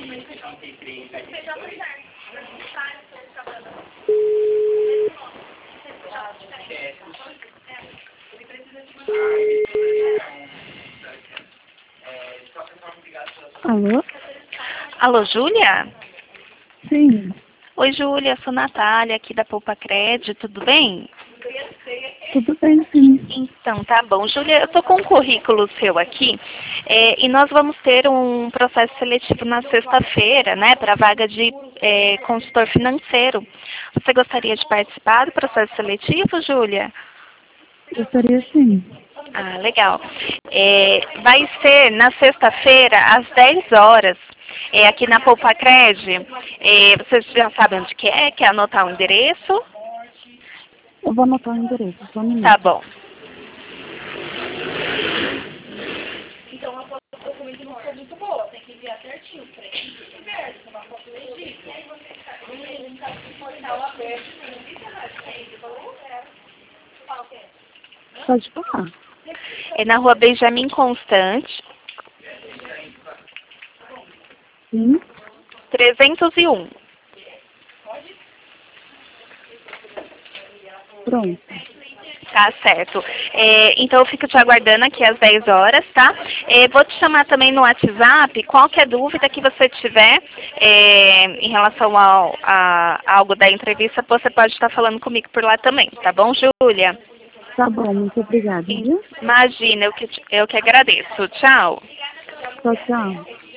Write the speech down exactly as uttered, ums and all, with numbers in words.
Alô? Alô, Júlia? Sim. Oi, Júlia, sou Natália, aqui da Poupa Cred, tudo bem? Tudo bem, sim. Então, tá bom. Júlia, eu estou com um currículo seu aqui é, e nós vamos ter um processo seletivo na sexta-feira, né, para a vaga de é, consultor financeiro. Você gostaria de participar do processo seletivo, Júlia? Gostaria sim. Ah, legal. É, vai ser na sexta-feira, às dez horas, é, aqui na Poupa Cred. É, vocês já sabem onde que é? Quer anotar o endereço? Eu vou anotar o endereço, só um minuto. Tá bom. Pode falar. É na rua Benjamin Constante, Sim. trezentos e um. Pronto. Tá certo. É, então eu fico te aguardando aqui às dez horas, tá? É, vou te chamar também no WhatsApp. Qualquer dúvida que você tiver é, em relação ao, a, a algo da entrevista, você pode estar falando comigo por lá também, tá bom, Júlia? Tá bom, muito obrigada, viu? Imagina, eu que, eu que agradeço. Tchau. Tchau, tchau.